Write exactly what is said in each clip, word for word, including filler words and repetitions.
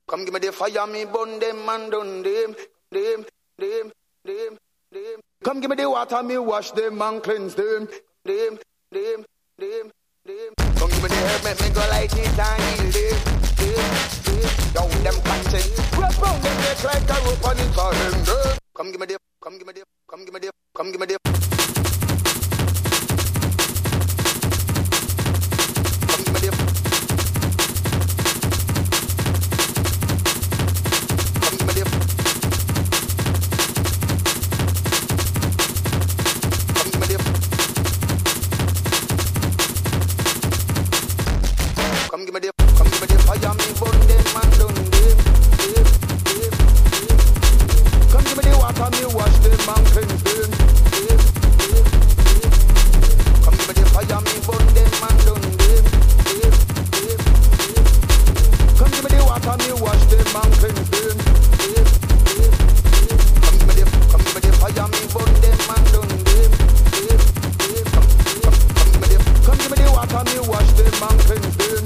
Come give me the fire, me burn them and done them, them, them, them, them. Come give me the water, me wash them and cleanse them, them, them, them, them. Come give me the herb, make me go like it and heal them, them, them. Down them content, wrap round them neck like a rope and it's all them, them. Come give me the, come give me the, come give me the, come give me the. Come give me the, come give me the fire, me burn them and done them, them, them, them. Come give me the water, me wash them and cleanse them, them, them, them. Come give me the fire, me burn them and done them, them, them, them. Come give me the water, me wash them and cleanse them, them, them, them. Come give me the, come give me the fire, me burn them and done them, them, them. Come, come, come give me the, come give me the water, me wash them and cleanse them.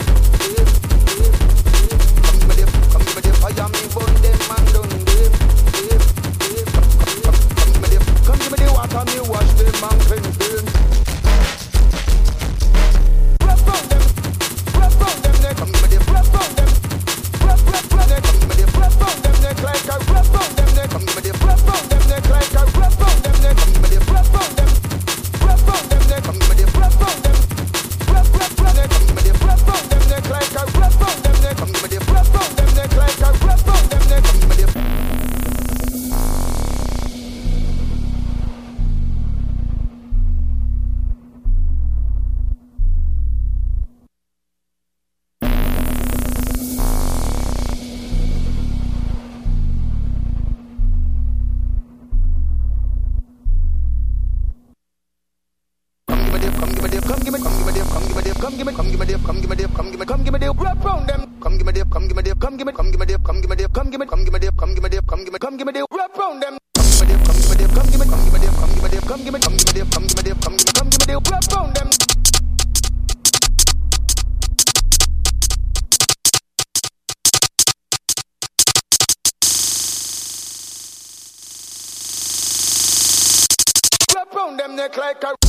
Them neck like a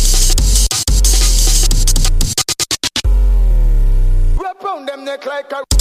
wrap round them neck like a